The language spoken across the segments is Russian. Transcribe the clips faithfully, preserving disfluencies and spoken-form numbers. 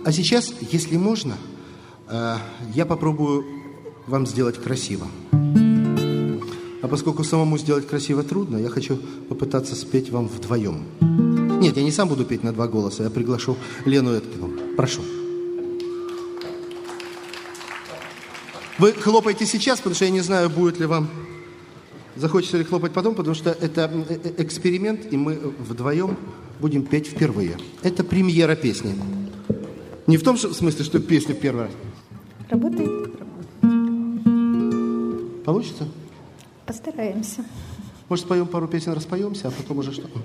А сейчас, если можно, я попробую вам сделать красиво. А поскольку самому сделать красиво трудно, я хочу попытаться спеть вам вдвоем. Нет, я не сам буду петь на два голоса, я приглашу Лену Эткину. Прошу. Вы хлопаете сейчас, потому что я не знаю, будет ли вам... Захочется ли хлопать потом, потому что это эксперимент, и мы вдвоем будем петь впервые. Это премьера песни. Не в том смысле, что песню первый раз. Работает? Получится? Постараемся. Может, споем пару песен, распоемся, а потом уже что?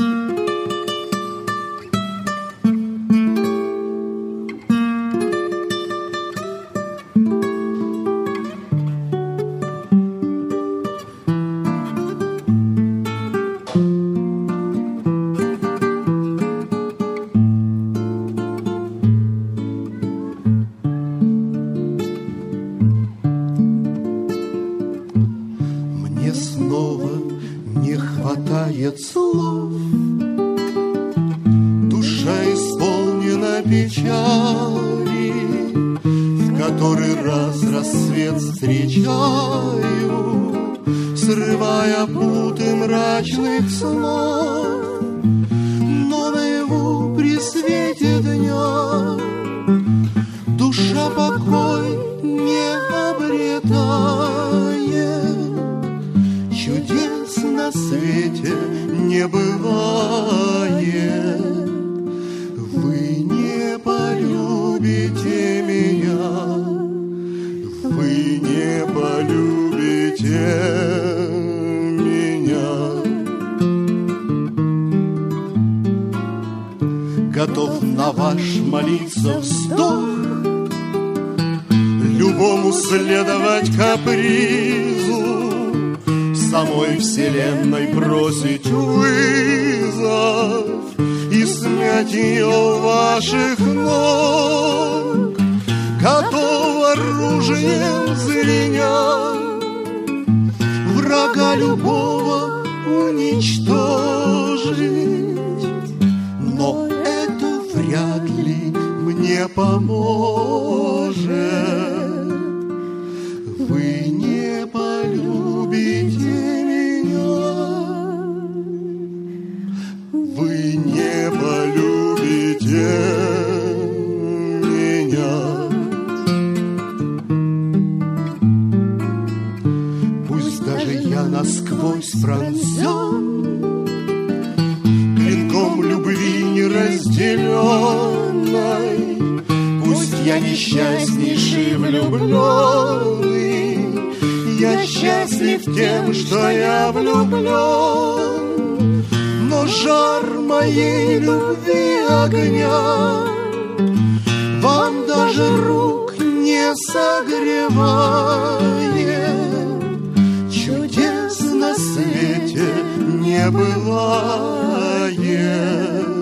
Слов. Душа исполнена печали, в который раз рассвет встречаю, срывая путы мрачных снов. Но наяву при свете дня душа покой не обретает. Чудес на свете не бывает. Вы не полюбите меня, вы не полюбите меня. Готов на ваш молиться вздох, любому следовать капризу, самой вселенной бросить вызов и смять ее у ваших ног. Готов оружием звеня врага любого уничтожить, но это вряд ли мне поможет. Вы не полюбите меня. Пусть даже я насквозь пронзен клинком любви неразделенной, пусть я несчастнейший влюбленный, я счастлив тем, что я влюблен, но жар моей любви огня вам даже рук не согревает. Чудес на свете не бывает.